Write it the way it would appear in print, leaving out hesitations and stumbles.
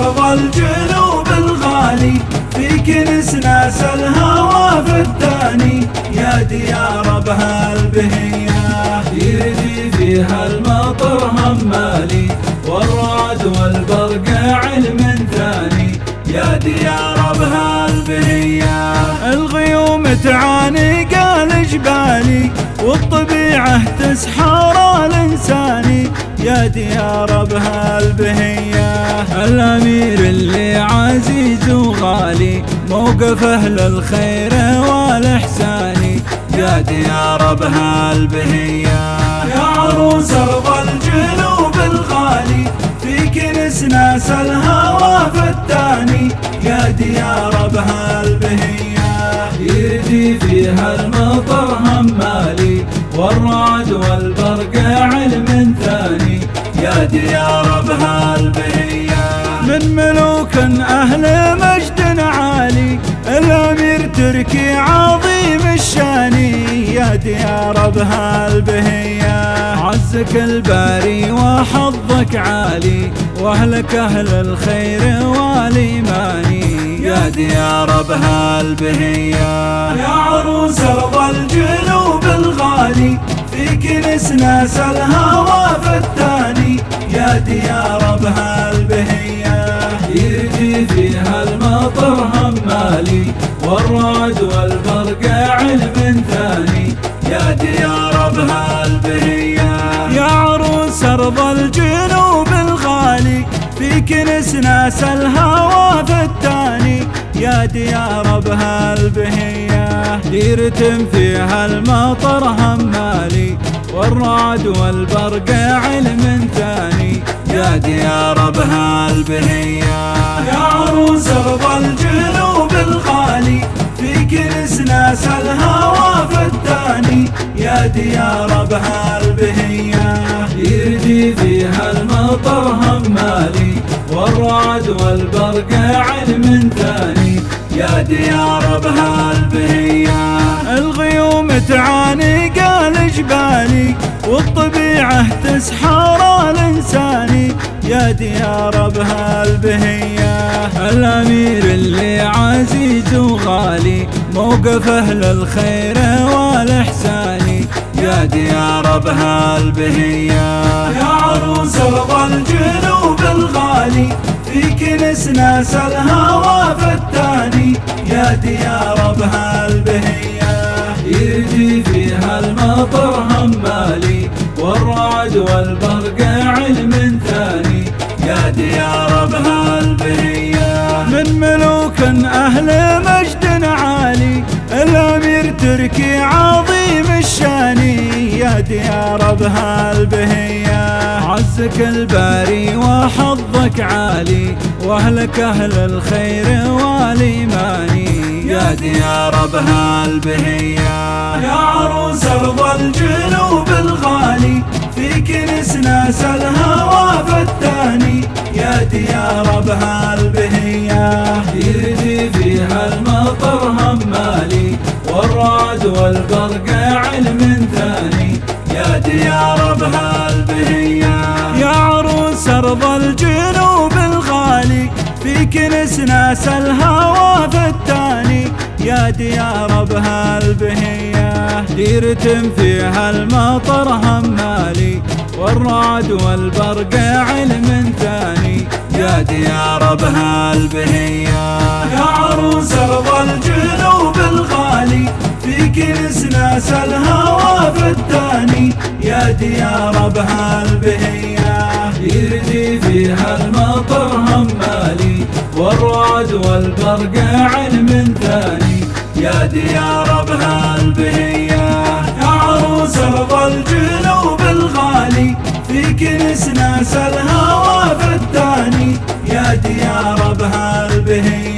أرض الجنوب الغالي، فيك نسناس الهوى فتاني، يا ديار بها البهية يرجي فيها المطر همالي، والرعد والبرق علم ثاني، يا ديار بها البهية. الغيوم تعاني قال جبالي، والطبيعة تسحر الإنساني، يا ديار بها البهية. الأمير اللي عزيز وغالي، موقف أهل الخير والإحسان، يا ديار بها البهية. يا عروس أرض الجنوب الغالي، فيك نسناس الهوى فتاني، يا ديار بها البهية يرجي فيها المطر همالي، والرعد والبرق علم ثاني، يا ديار بها البهية. من ملوك أهل مجد عالي، الأمير تركي عظيم الشان، يا ديار بها البهية. عزك الباري وحظك عالي، واهلك أهل الخير والإيمان، يا ديار بها البهية. يا عروس أرض الجنوب الغالي، فيك نسناس الهوى فتاني، يا ديار بها البهية يرجي فيها المطر همالي، والرعد والبرق علم ثاني، يا ديار بها البهية. يا عروس أرض الجنوب الغالي، فيك نسناس الهوى فتاني، يا ديار بها البهية يرتم فيها المطر همالي، والرعد والبرق علم ثاني، يا ديار بها البهية. يا عروس أرض الجنوب الغالي، فيك نسناس الهوى فتاني، يا ديار بها البهية يرجي فيها المطر همالي، والرعد والبرق علم ثاني، يا ديار بها البهية. الغيوم تعاني قال جبالي، والطبيعة تسحر الإنساني، يا ديار بها البهية. الأمير اللي عزيز وغالي، موقف أهل الخير والإحسان، يا ديار بها البهية. يا عروس أرض الجنوب الغالي، فيك نسناس الهوى فتاني، يا ديار بها البهية يرجي فيها المطر همالي، والرعد والبرق علم ثاني، يا ديار بها البهية. من ملوك أهل مجد عالي، الأمير تركي عظيم الشان، يا ديار بها البهية. عزك الباري وحظك عالي، واهلك أهل الخير والإيمان، يا ديار بها البهية. يا عروس أرض الجنوب الغالي، فيك نسناس الهوى فتاني، يا ديار بها البهية يرجي فيها المطر همالي، والرعد والبرق علم ثاني، يا ديار بها البهية. يا عروس أرض الجنوب الغالي، فيك نسناس الهوى فتاني، يا ديار بها البهية يرتم فيها المطر همالي، والرعد والبرق علم ثاني، يا ديار بها البهية. يا عروس أرض الجنوب الغالي، فيك نسناس الهوى فتاني، يا ديار بها البهية يرجي فيها المطر همالي، والرعد والبرق علم ثاني، يا ديار بها البهية. يا عروس أرض الجنوب الغالي، فيك نسناس الهوى فتاني، يا ديار بها البهية